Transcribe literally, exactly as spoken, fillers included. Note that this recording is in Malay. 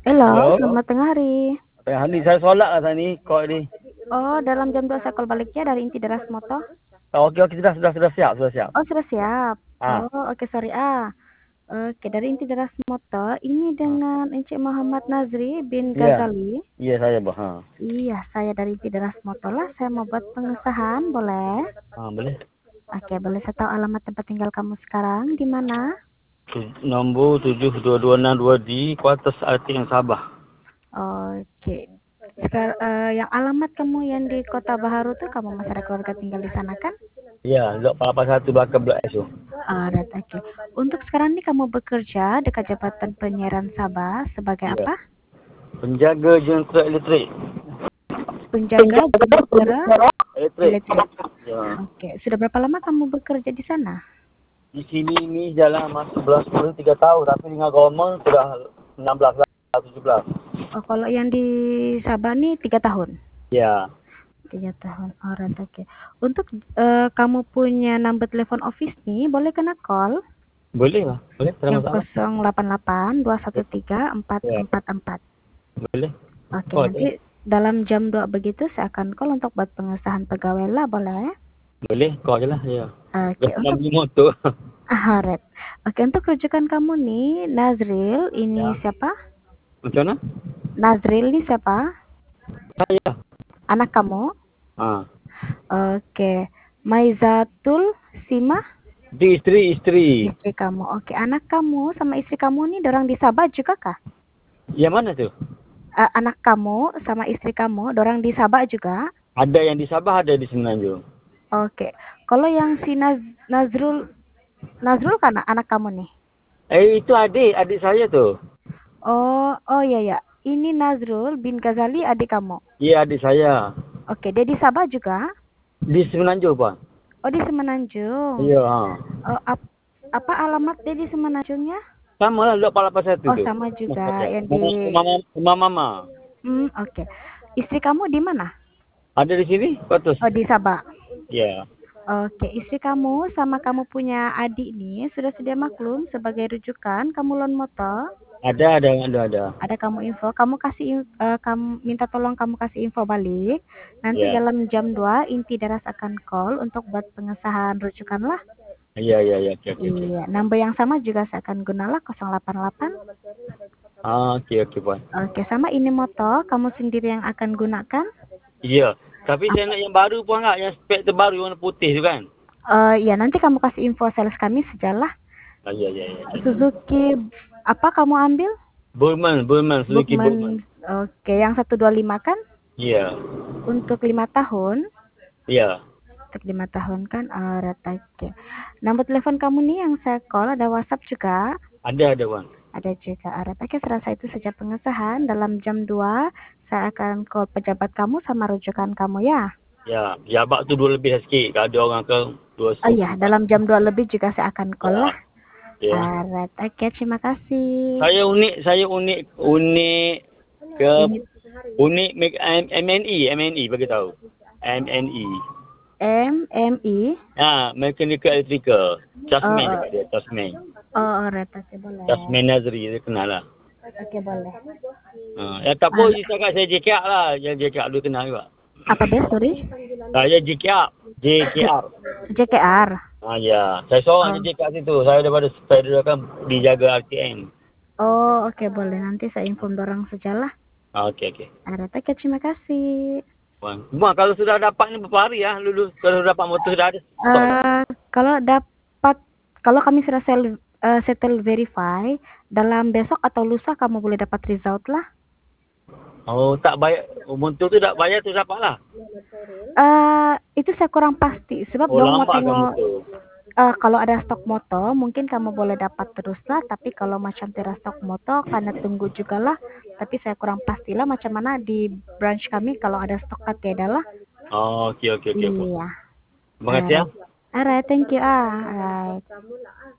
Hello, Hello. selamat tengah hari. Tengah ni saya solat lah tadi kau ni. Oh, dalam jam dua saya call balik ya dari inti Deras Moto. Oh, okey okey sudah sudah sudah siap, sudah siap. Oh, sudah siap. Ah. Oh, oke sorry ah. Oke, dari inti Deras Moto, ini Ah. dengan Encik Muhammad Nazri bin Ya. Ghazali. Iya saya, Bu. Ha. Iya, saya dari inti Deras Moto lah. Saya mau buat pengesahan, boleh? Ah, boleh. Oke, boleh saya tahu alamat tempat tinggal kamu sekarang di mana? Tu- Nombor tujuh dua dua enam dua D, Kuartus Arting Sabah. Oke. Sekarang uh, yang alamat kamu yang di Kota Baharu tuh kamu masih ada keluarga tinggal di sana kan? Ya, Blok lapan satu belakang Blok S tu. Alright, oke. Okay. Untuk sekarang ini kamu bekerja dekat Jabatan Penyiaran Sabah sebagai Ya. apa? Penjaga jentera elektrik. Penjaga jentera Elektrik. elektrik. Ya. Oke, okay. Sudah berapa lama kamu bekerja di sana? Di sini ni jalan masuk sebelas sepuluh tiga tahun, tapi dengan government sudah enam belas lah, tujuh belas. Oh, kalau yang di Sabah nih tiga tahun. Ya. Tiga tahun. Alright, oke. Okay. Untuk uh, kamu punya number telepon office nih, boleh kena call? Boleh lah, boleh. Yang Sama-sama. nol delapan delapan dua satu tiga empat empat empat. Boleh. Oke, Oh, nanti boleh. dalam jam dua begitu saya akan call untuk buat pengesahan pegawai lah, boleh? Boleh, kau je lah. Ya. Oke, Dah untuk beli motor. Alright. Oke, untuk rujukan kamu nih, Nazril, ini Ya. siapa? Macam mana? Nazril ini siapa? Saya. Anak kamu? Ha. Oke. Maizatul Sima? Di isteri, isteri. Istri kamu. Oke, anak kamu sama istri kamu nih dorang di Sabah juga kah? Yang mana tu? Uh, anak kamu sama istri kamu dorang di Sabah juga? Ada yang di Sabah, ada di Semenanjung. Oke. Kalau yang si Naz Nazrul Nazrul kan anak kamu nih? Eh, itu adik, adik saya tu. Oh, oh ya ya. Ini Nazrul bin Ghazali adik kamu. Iya, adik saya. Oke, dia di Sabah juga? Di Semenanjung, Pak. Oh, di Semenanjung. Iya, ha. Oh, ap apa alamat dia di Semenanjungnya? Sama lah, Blok lapan satu Oh, tu. sama juga yang di Rumah mama. Rumah mama. Hmm, oke. Okay. Istri kamu di mana? Ada di sini, Kuartus. Oh, di Sabah. Ya. Oke, okay. Istri kamu sama kamu punya adik nih sudah sedia maklum sebagai rujukan kamu loan motor? Ada, ada, ada, ada. Ada kamu info, kamu kasih uh, kamu minta tolong kamu kasih info balik. Nanti Ya. dalam jam dua inti Deras akan call untuk buat pengesahan rujukan lah. Iya, iya, iya. Okay, okay, Iya, okay. Number yang sama juga saya akan gunalah nol delapan delapan. Ah, okey, okey, Puan. Oke, sama ini motor kamu sendiri yang akan gunakan? Iya. Tapi saya nak yang baru pun enggak, yang spek terbaru warna putih tu kan? Uh, ya, nanti kamu kasih info sales kami sejalah. Ah, iya, iya, iya. Suzuki apa kamu ambil? Burman, Burman, Suzuki Burman. Oke, yang seratus dua puluh lima kan? Iya. Untuk lima tahun? Iya. Untuk lima tahun kan? Alright, oke. Nomor telepon kamu nih yang saya call ada WhatsApp juga? Ada, ada, Bang. Ada juga. Alright, oke. Serasa itu saja pengesahan. Dalam jam dua saya akan call pejabat kamu sama rujukan kamu ya? Ya, jabat tu dua lebih sikit. Kalau ada orang ke dua. Oh iya, dalam jam dua lebih juga saya akan call ya. lah. Ya. Alright, oke. Terima kasih. Saya unik, saya unik, unik ke Ini unik make M N E, M N E bagi tahu. M N E. M M I. Ah, mechanical electrical. Jasmine Oh, dia, Jasmine. Oh, alright, oke boleh. Jasmine Nazri dia kenal lah. Oke boleh. Ha, ya tak apa, cakap saya J K R lah. Yang J K R dulu kenal juga. Apa dia, sorry? Saya J K R. J K R. J K R. Ah ya, saya seorang Oh. J K R situ. Saya daripada federal kan dijaga R T M. Oh, oke okay, boleh. Nanti saya inform dorang sejalah. Ah, okey okey. Alright, oke, terima kasih. Bang, Bang, kalau sudah dapat ni berapa hari ya lulu? Kalau dapat motor sudah ada. Uh, kalau dapat, kalau kami sudah sel, uh, settle verify, dalam besok atau lusa kamu boleh dapat result lah. Oh, tak bayar. Motor tu tak bayar tu dapat lah. Uh, itu saya kurang pasti. Sebab Oh, dong mau lambat kan tengok. motor. Uh, kalau ada stok motor, mungkin kamu boleh dapat terus lah. Tapi kalau macam tidak stok motor, karena tunggu juga lah. Tapi saya kurang pastilah macam mana di branch kami kalau ada stok tiada lah. Oh, okey okey okey. Iya. Terima kasih ya. Alright, thank you ah. Alright.